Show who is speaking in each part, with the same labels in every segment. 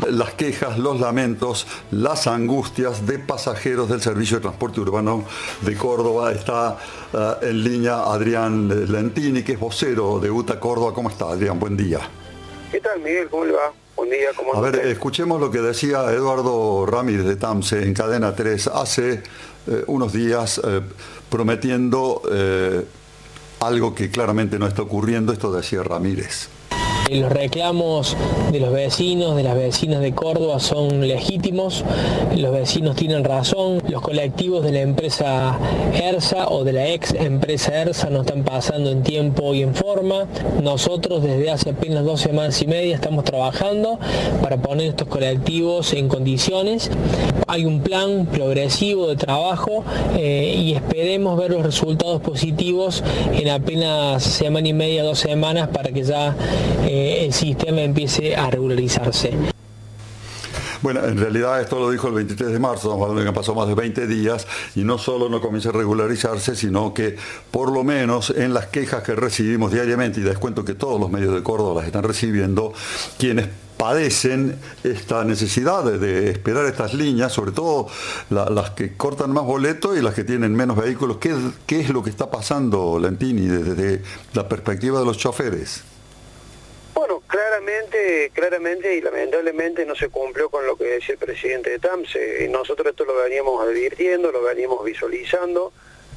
Speaker 1: las quejas, los lamentos, las angustias de pasajeros del Servicio de Transporte Urbano de Córdoba. Está en línea Adrián Lentini, que es vocero de UTA Córdoba. ¿Cómo está, Adrián? Buen día.
Speaker 2: ¿Qué tal, Miguel? ¿Cómo le va? Buen día. ¿Cómo
Speaker 1: anda? A ver, escuchemos lo que decía Eduardo Ramírez de TAMSE en Cadena 3 hace unos días, prometiendo algo que claramente no está ocurriendo. Esto decía Ramírez.
Speaker 3: Los reclamos de los vecinos, de las vecinas de Córdoba son legítimos, los vecinos tienen razón, los colectivos de la empresa ERSA o de la ex empresa ERSA no están pasando en tiempo y en forma. Nosotros desde hace apenas 2 semanas y media estamos trabajando para poner estos colectivos en condiciones. Hay un plan progresivo de trabajo y esperemos ver los resultados positivos en apenas semana y media, 2 semanas para que ya el sistema empiece a regularizarse.
Speaker 1: Bueno, en realidad esto lo dijo el 23 de marzo, estamos hablando de que han pasado más de 20 días y no solo no comienza a regularizarse, sino que por lo menos en las quejas que recibimos diariamente, y les cuento que todos los medios de Córdoba las están recibiendo, quienes padecen esta necesidad de esperar estas líneas, sobre todo las que cortan más boletos y las que tienen menos vehículos. ¿Qué es lo que está pasando, Lentini, desde la perspectiva de los choferes?
Speaker 2: Bueno, claramente y lamentablemente no se cumplió con lo que decía el presidente de TAMSE. Y nosotros esto lo veníamos advirtiendo, lo veníamos visualizando.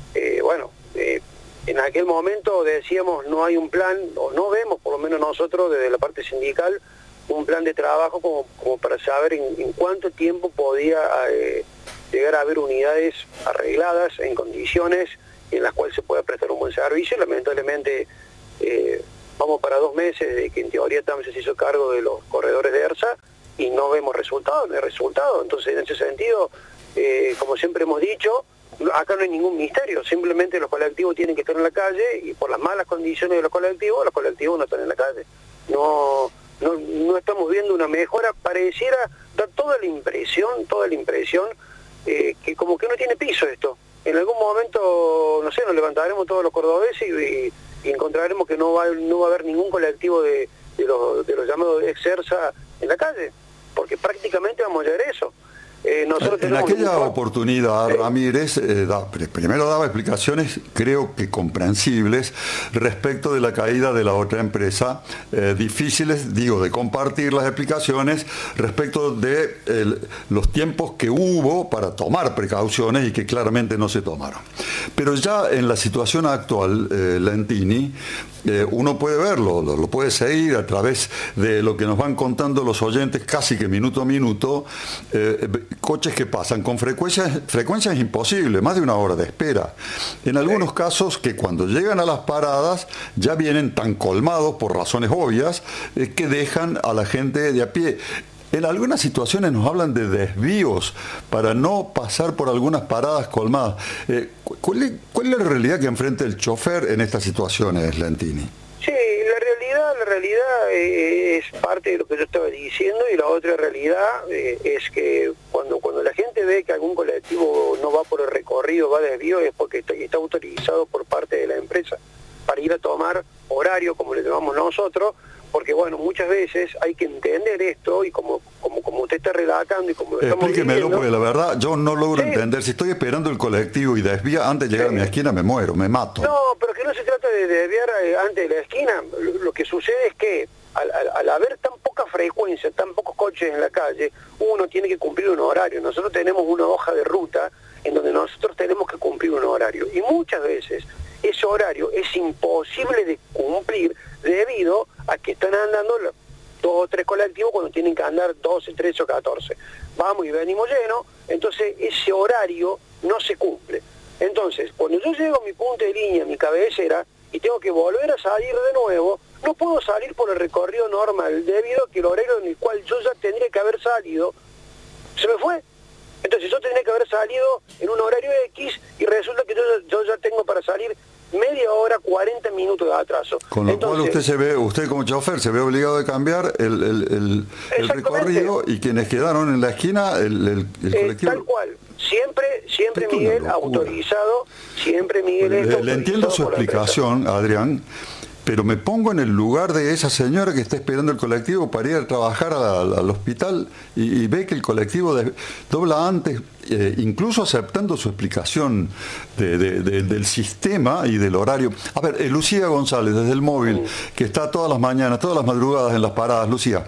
Speaker 2: En aquel momento decíamos no hay un plan, o no vemos, por lo menos nosotros desde la parte sindical, un plan de trabajo como para saber en cuánto tiempo podía llegar a haber unidades arregladas en condiciones en las cuales se pueda prestar un buen servicio. Lamentablemente vamos para 2 meses de que en teoría TAMSE se hizo cargo de los corredores de ERSA y no vemos resultados, no hay resultados. Entonces, en ese sentido, como siempre hemos dicho, acá no hay ningún misterio, simplemente los colectivos tienen que estar en la calle y por las malas condiciones de los colectivos no están en la calle. No estamos viendo una mejora, pareciera dar toda la impresión que como que no tiene piso esto. En algún momento, no sé, nos levantaremos todos los cordobeses y encontraremos que no va a haber ningún colectivo de los llamados ex-ERSA en la calle, porque prácticamente vamos a llegar a eso.
Speaker 1: En aquella oportunidad, Ramírez primero daba explicaciones, creo que comprensibles, respecto de la caída de la otra empresa, difíciles, de compartir las explicaciones respecto de los tiempos que hubo para tomar precauciones y que claramente no se tomaron. Pero ya en la situación actual, Lentini, uno puede verlo, lo puede seguir a través de lo que nos van contando los oyentes casi que minuto a minuto, coches que pasan con frecuencias imposibles, más de 1 hora de espera. En algunos casos que cuando llegan a las paradas ya vienen tan colmados por razones obvias que dejan a la gente de a pie. En algunas situaciones nos hablan de desvíos para no pasar por algunas paradas colmadas. ¿Cuál es la realidad que enfrenta el chofer en estas situaciones, Lentini?
Speaker 2: Sí, la realidad es parte de lo que yo estaba diciendo, y la otra realidad es que cuando la gente ve que algún colectivo no va por el recorrido, va de desvío, es porque está autorizado por parte de la empresa para ir a tomar horario, como le llamamos nosotros, porque bueno, muchas veces hay que entender esto, y como usted está relatando y como lo estamos viviendo...
Speaker 1: Explíquemelo, porque la verdad yo no logro entender. Si estoy esperando el colectivo y desvía antes de llegar a mi esquina, me muero, me mato.
Speaker 2: No, pero que no se trata de desviar antes de la esquina. Lo que sucede es que al haber tan poca frecuencia, tan pocos coches en la calle, uno tiene que cumplir un horario. Nosotros tenemos una hoja de ruta en donde nosotros tenemos que cumplir un horario, y muchas veces ese horario es imposible de cumplir debido a que están andando 2 o 3 colectivos cuando tienen que andar 12, 13 o 14. Vamos y venimos llenos, entonces ese horario no se cumple. Entonces, cuando yo llego a mi punto de línea, mi cabecera, y tengo que volver a salir de nuevo, no puedo salir por el recorrido normal, debido a que el horario en el cual yo ya tendría que haber salido, se me fue. Entonces yo tendría que haber salido en un horario X, y resulta que yo ya tengo para salir media hora, 40 minutos de atraso.
Speaker 1: Con lo cual usted como chofer se ve obligado a cambiar el recorrido, y quienes quedaron en la esquina, el colectivo...
Speaker 2: Tal cual. Siempre Miguel autorizado, siempre Miguel...
Speaker 1: Le entiendo su explicación, Adrián, pero me pongo en el lugar de esa señora que está esperando el colectivo para ir a trabajar al hospital y ve que el colectivo dobla antes, incluso aceptando su explicación del sistema y del horario. A ver, Lucía González, desde el móvil, que está todas las mañanas, todas las madrugadas en las paradas. Lucía.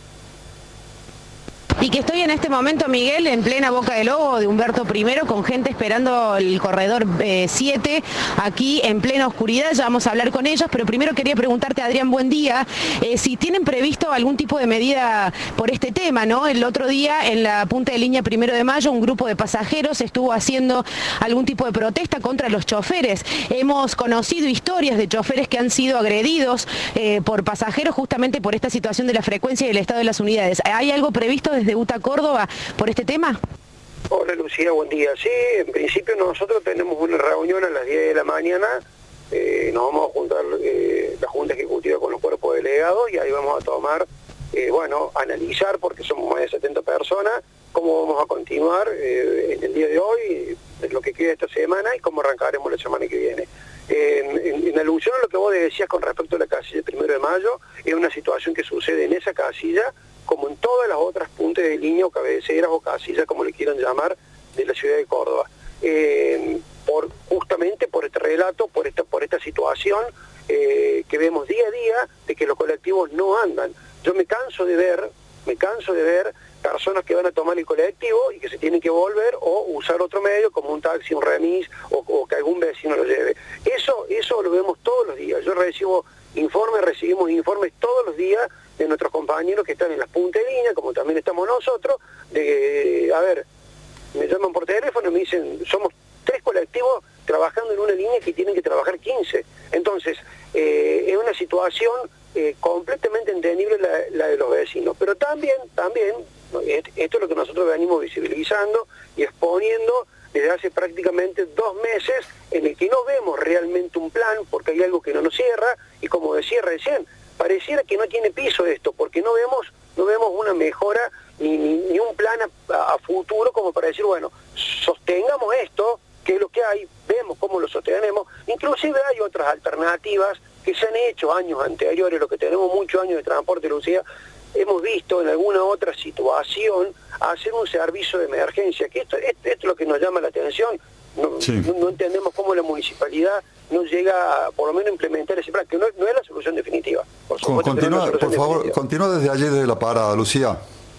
Speaker 4: Y que estoy en este momento, Miguel, en plena Boca del Lobo de Humberto I, con gente esperando el corredor 7, aquí en plena oscuridad. Ya vamos a hablar con ellos, pero primero quería preguntarte, Adrián, buen día, si tienen previsto algún tipo de medida por este tema, ¿no? El otro día, en la punta de línea 1 de Mayo, un grupo de pasajeros estuvo haciendo algún tipo de protesta contra los choferes. Hemos conocido historias de choferes que han sido agredidos por pasajeros justamente por esta situación de la frecuencia y el estado de las unidades. ¿Hay algo previsto desde UTA Córdoba por este tema?
Speaker 2: Hola Lucía, buen día. Sí, en principio nosotros tenemos una reunión a las 10 de la mañana, nos vamos a juntar la Junta Ejecutiva con los cuerpos delegados y ahí vamos a tomar, analizar, porque somos más de 70 personas, cómo vamos a continuar en el día de hoy, en lo que queda esta semana y cómo arrancaremos la semana que viene. En alusión a lo que vos decías con respecto a la casilla 1 de Mayo, es una situación que sucede en esa casilla, como en todas las otras puntas de línea o cabeceras o casillas, como le quieran llamar, de la ciudad de Córdoba. Justamente por este relato, por esta situación que vemos día a día de que los colectivos no andan. Yo me canso de ver personas que van a tomar el colectivo y que se tienen que volver o usar otro medio como un taxi, un remis o que algún vecino lo lleve. Eso lo vemos todos los días. Yo recibimos informes todos los días de nuestros compañeros que están en las puntas de línea, como también estamos nosotros, me llaman por teléfono y me dicen, somos 3 colectivos trabajando en una línea que tienen que trabajar 15. Entonces, es una situación completamente entendible la de los vecinos, pero también, esto es lo que nosotros venimos visibilizando y exponiendo desde hace prácticamente 2 meses, en el que no vemos realmente un plan, porque hay algo que no nos cierra, y como decía recién, pareciera que no tiene piso esto, porque no vemos una mejora ni un plan a futuro como para decir, bueno, sostengamos esto, que es lo que hay, vemos cómo lo sostenemos. Inclusive hay otras alternativas que se han hecho años anteriores, lo que tenemos muchos años de transporte, Lucía, hemos visto en alguna otra situación hacer un servicio de emergencia, que esto es lo que nos llama la atención. No entendemos cómo la municipalidad no llega a, por lo menos, implementar ese plan, que no es la solución definitiva. Por
Speaker 1: favor, continúa desde allí, desde la parada, Lucía.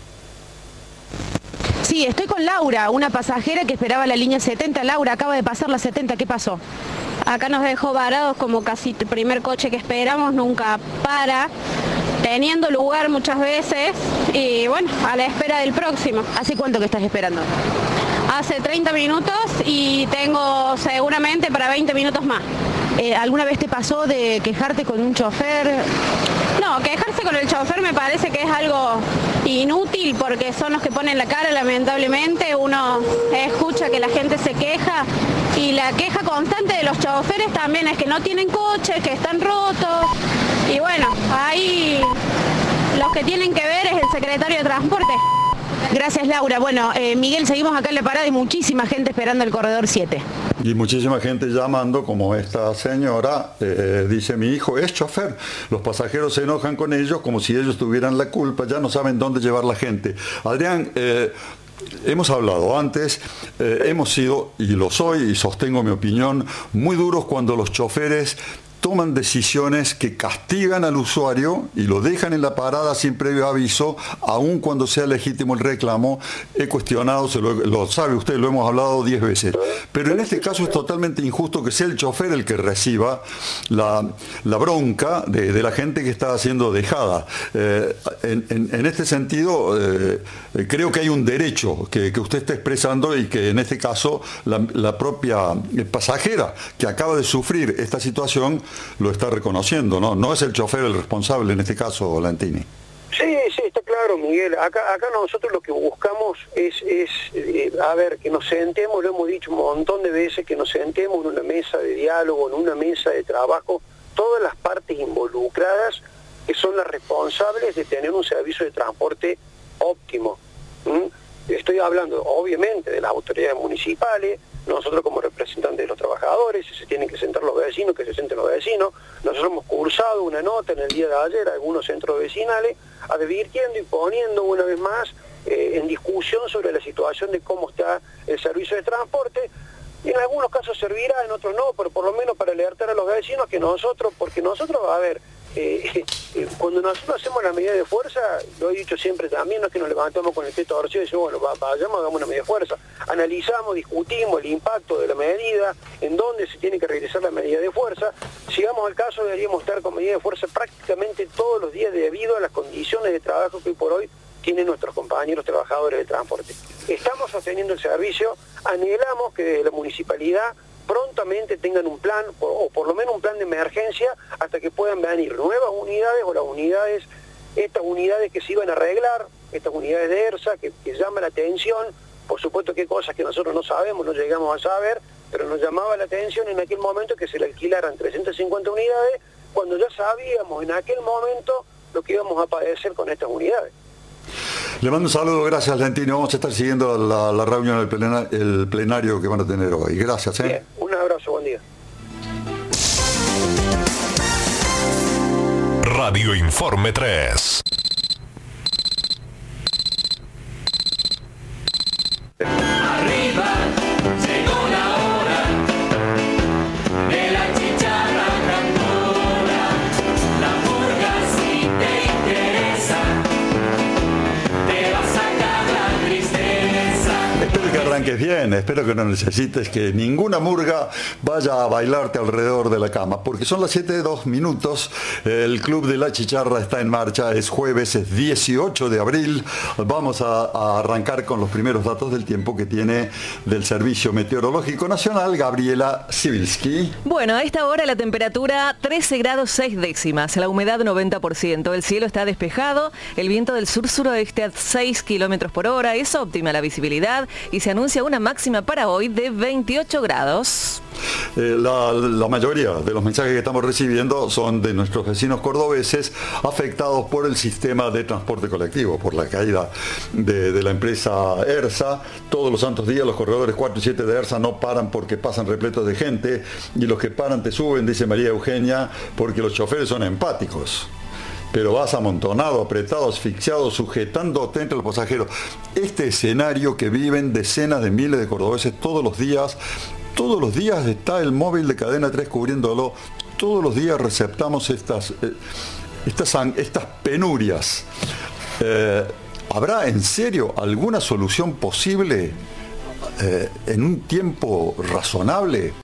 Speaker 4: Sí, estoy con Laura, una pasajera que esperaba la línea 70. Laura, acaba de pasar la 70, ¿qué pasó?
Speaker 5: Acá nos dejó varados como casi el primer coche que esperamos, nunca para, teniendo lugar muchas veces y bueno, a la espera del próximo.
Speaker 4: ¿Hace cuánto que estás esperando?
Speaker 5: Hace 30 minutos y tengo seguramente para 20 minutos más.
Speaker 4: ¿Alguna vez te pasó de quejarte con un chofer?
Speaker 5: No, quejarse con el chofer me parece que es algo inútil porque son los que ponen la cara, lamentablemente. Uno escucha que la gente se queja y la queja constante de los choferes también es que no tienen coches, que están rotos. Y bueno, ahí los que tienen que ver es el secretario de Transporte.
Speaker 4: Gracias, Laura. Bueno, Miguel, seguimos acá en la parada y muchísima gente esperando el corredor 7.
Speaker 1: Y muchísima gente llamando, como esta señora, dice, mi hijo es chofer. Los pasajeros se enojan con ellos como si ellos tuvieran la culpa, ya no saben dónde llevar la gente. Adrián, hemos hablado antes, hemos sido, y lo soy, y sostengo mi opinión, muy duros cuando los choferes toman decisiones que castigan al usuario y lo dejan en la parada sin previo aviso, aun cuando sea legítimo el reclamo. He cuestionado, lo sabe usted, lo hemos hablado 10 veces. Pero en este caso es totalmente injusto que sea el chofer el que reciba la bronca de la gente que está siendo dejada. En este sentido, creo que hay un derecho que usted está expresando y que en este caso la propia pasajera que acaba de sufrir esta situación lo está reconociendo, ¿no? No es el chofer el responsable en este caso, Lantini.
Speaker 2: Sí, está claro, Miguel. Acá nosotros lo que buscamos es que nos sentemos, lo hemos dicho un montón de veces, que nos sentemos en una mesa de diálogo, en una mesa de trabajo, todas las partes involucradas que son las responsables de tener un servicio de transporte óptimo. Estoy hablando, obviamente, de las autoridades municipales, nosotros como representantes de los trabajadores, si se tienen que sentar los vecinos, que se sienten los vecinos. Nosotros hemos cursado una nota en el día de ayer a algunos centros vecinales, advirtiendo y poniendo una vez más en discusión sobre la situación de cómo está el servicio de transporte. En algunos casos servirá, en otros no, pero por lo menos para alertar a los vecinos que nosotros, porque nosotros, a ver, cuando nosotros hacemos la medida de fuerza, lo he dicho siempre también, no es que nos levantamos con el pie torcido y decimos, bueno, vayamos, hagamos una medida de fuerza. Analizamos, discutimos el impacto de la medida, en dónde se tiene que realizar la medida de fuerza. Si vamos al caso, deberíamos estar con medida de fuerza prácticamente todos los días debido a las condiciones de trabajo que hoy por hoy tienen nuestros compañeros trabajadores de transporte. Estamos sosteniendo el servicio, anhelamos que desde la municipalidad prontamente tengan un plan, o por lo menos un plan de emergencia, hasta que puedan venir nuevas unidades o las unidades, estas unidades que se iban a arreglar, estas unidades de ERSA, que llaman la atención. Por supuesto que hay cosas que nosotros no sabemos, no llegamos a saber, pero nos llamaba la atención en aquel momento que se le alquilaran 350 unidades, cuando ya sabíamos en aquel momento lo que íbamos a padecer con estas unidades.
Speaker 1: Le mando un saludo, gracias Lentini. Vamos a estar siguiendo la reunión, el plenario que van a tener hoy. Gracias.
Speaker 2: Bien, un abrazo, buen día.
Speaker 6: Radio Informe 3.
Speaker 7: Arriba, llegó la hora de la chicharra cantora. La murga si te interesa, te va a sacar la tristeza.
Speaker 1: Espero que arranques bien, espero que no necesites que ninguna murga vaya a bailarte alrededor de la cama, porque son las 7:02. El Club de la Chicharra está en marcha, es jueves, es 18 de abril. Vamos a arrancar con los primeros datos del tiempo que tiene del Servicio Meteorológico Nacional, Gabriela Sibilski.
Speaker 8: Bueno, a esta hora la temperatura 13 grados 6 décimas, la humedad 90%, el cielo está despejado, el viento del sur-suroeste a 6 kilómetros por hora, es óptima la visibilidad y se anuncia una máxima para hoy de 28 grados.
Speaker 1: La mayoría de los mensajes que estamos recibiendo son de nuestros vecinos cordobeses afectados por el sistema de transporte colectivo, por la caída de la empresa ERSA. Todos los santos días los corredores 4 y 7 de ERSA no paran porque pasan repletos de gente, y los que paran te suben, dice María Eugenia, porque los choferes son empáticos. Pero vas amontonado, apretado, asfixiado, sujetándote entre los pasajeros. Este escenario que viven decenas de miles de cordobeses todos los días está el móvil de Cadena 3 cubriéndolo. Todos los días receptamos estas penurias. ¿Habrá en serio alguna solución posible en un tiempo razonable?